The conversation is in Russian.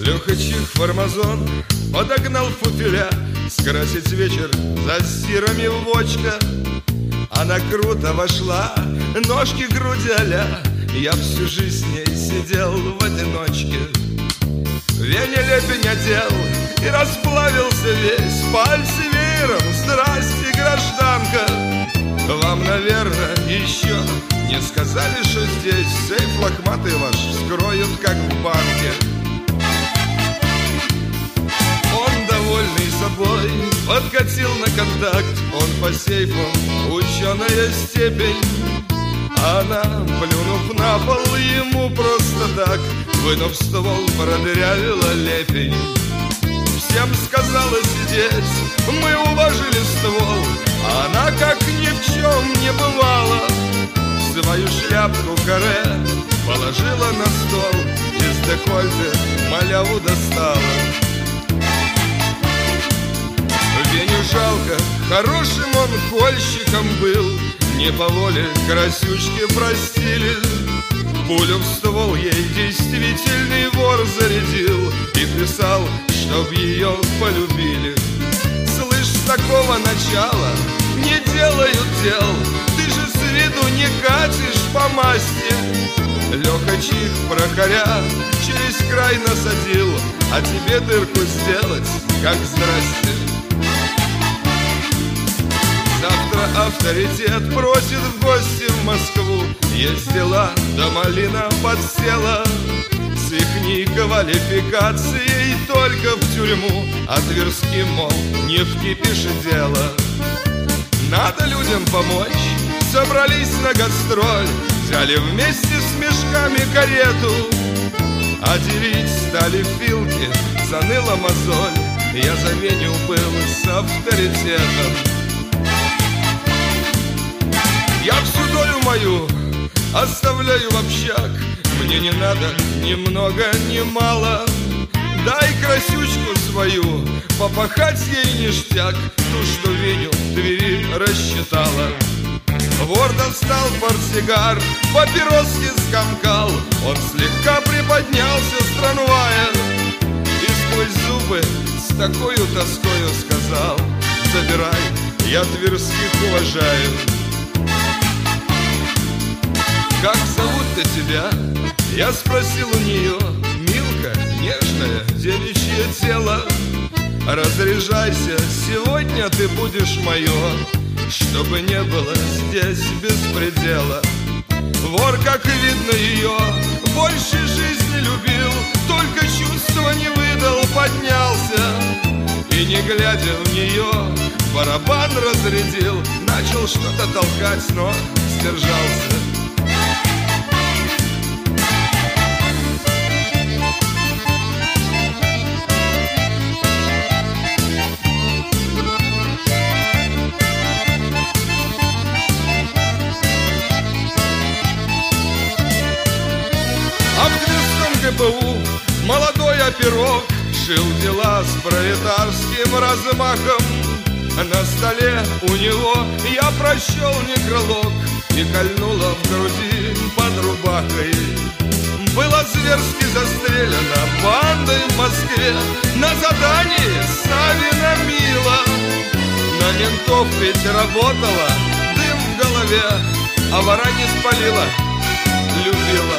Леха Чих фармазон подогнал футиля скрасить вечер за стирами вочка. Она круто вошла, ножки, груди а-ля. Я всю жизнь с ней сидел в одиночке. Вене лепень одел и расплавился весь. Пальцы веером, здрасте, гражданка. Вам, наверное, еще не сказали, что здесь сейф лохматый ваш вскроют, как в банке. Он, довольный собой, подкатил на контакт. Он по сейфу ученая степень. Она, плюнув на пол, ему просто так, вынув ствол, продырявила лепень. Всем сказала сидеть, мы уложили ствол. Она, как ни в чем не бывало, свою шляпку каре положила на стол. Из декольте маляву достала. Веню жалко, хорошим он кольщиком был. Не по воле красючки простили. Пулю в ствол ей действительный вор зарядил и писал, чтоб ее полюбили. Слышь, с такого начала не делают дел. Ты же с виду не катишь по масти. Леха Чих прокоря через край насадил, а тебе дырку сделать, как здрасте. Завтра авторитет просит в гости в Москву. Есть дела, да малина подсела. С ихней квалификацией только в тюрьму. А Тверским, мол, не в кипише дело. Надо людям помочь, собрались на гастроль. Взяли вместе с мешками карету. А делить стали филки, заныла мозоль. Я за Веню был с авторитетом. Я всю долю мою оставляю в общак. Мне не надо ни много, ни мало. Дай красючку свою, попахать ей ништяк. Ту, что Веню в Твери рассчитала. Вор достал портсигар, папироски скомкал. Он слегка приподнялся с трамвая и сквозь зубы с такою тоскою сказал: забирай, я тверских уважаю. Как зовут-то тебя? Я спросил у нее. Милка, нежное девичье тело. Разряжайся, сегодня ты будешь мое, чтобы не было здесь беспредела. Вор, как видно, ее больше жизни любил, только чувства не выдал, поднялся и, не глядя в нее, барабан разрядил. Начал что-то толкать, но сдержался. ГПУ молодой оперок шил дела с пролетарским размахом. На столе у него я прочел некролог и кольнуло в груди под рубахой. Была зверски застрелена бандой в Москве на задании Савина Мила. На ментов ведь работала, дым в голове, а вора не спалила, любила.